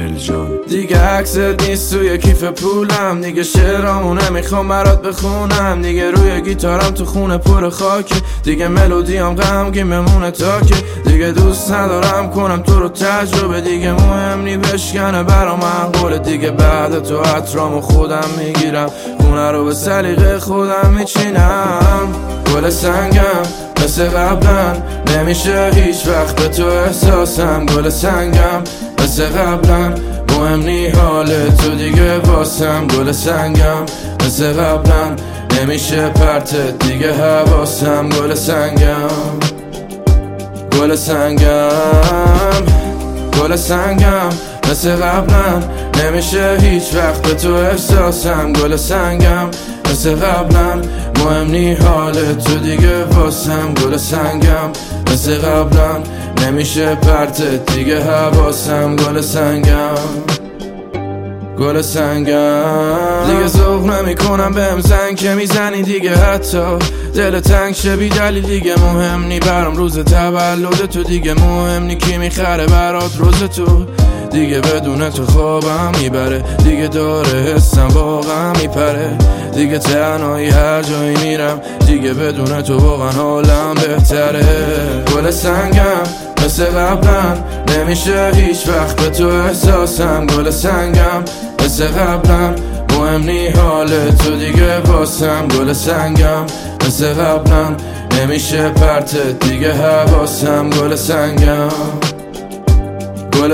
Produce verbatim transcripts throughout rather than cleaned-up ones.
امیر جان. دیگه عکست نیست توی کیف پولم، دیگه شعرامو نمیخوام برات بخونم، دیگه روی گیتارم تو خونه پر خاکه، دیگه ملودیام غمگین بمونه تا که دیگه دوست ندارم کنم تو رو تجربه، دیگه مهم نی بشکنه برا من قوله، دیگه بعد تو عطرامو خودم میگیرم، خونه رو به سلیقه خودم میچینم. گل سنگم مثل قبلا نمیشه هیچ وقت به تو احساسم، گل سنگم مثل قبلا مهم نی حال تو دیگه واسم، گل سنگم مثل قبلا نمیشه پرتت دیگه حواسم، گل سنگم گل سنگم گل سنگم مثل قبلا نمیشه هیچ وقت به تو احساسم، گل سنگم مثل قبلا مهم نی حال تو دیگه واسم، گل سنگم مثل قبلا نمیشه پرتت دیگه حواسم، گل سنگم گل سنگم دیگه ذوق نمی کنم بهم زنگ که میزنی دیگه، حتی دل تنگ شه بی دلیل، دیگه مهم نی برام روز تولد تو، دیگه مهم نی کی میخره برات روز تو، دیگه بدون تو خوابم میبره، دیگه داره حسم واقعا میپره، دیگه تنهایی هر جایی میرم، دیگه بدون تو واقعا حالم بهتره. گل سنگم مثل قبلا نمیشه هیچ وقت به تو احساسم، گل سنگم مثل قبلا مهم نی حال تو دیگه واسم، گل سنگم مثل قبلا نمیشه پرتت دیگه حواسم، گل سنگم گل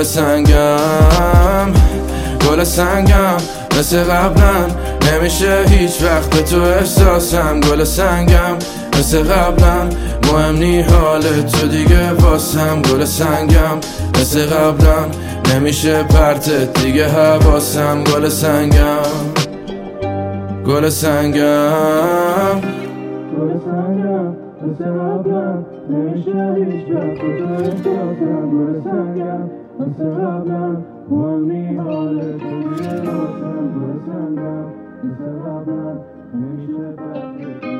سنگم گل سنگم مثل قبلا نمیشه هیچ وقت به تو احساسم، گل سنگم مثل قبلا مهم نی حال تو دیگه واسم، گل سنگم مثل قبلا نمیشه پرتت دیگه حواسم، گل سنگم گل سنگم گل سنگم مثل قبلا نمیشه هیچ وقت به تو احساسم، گل سنگم مثل قبلا مهم نی حال تو دیگه واسم، گل سنگم مثل قبلا نمیشه پرتت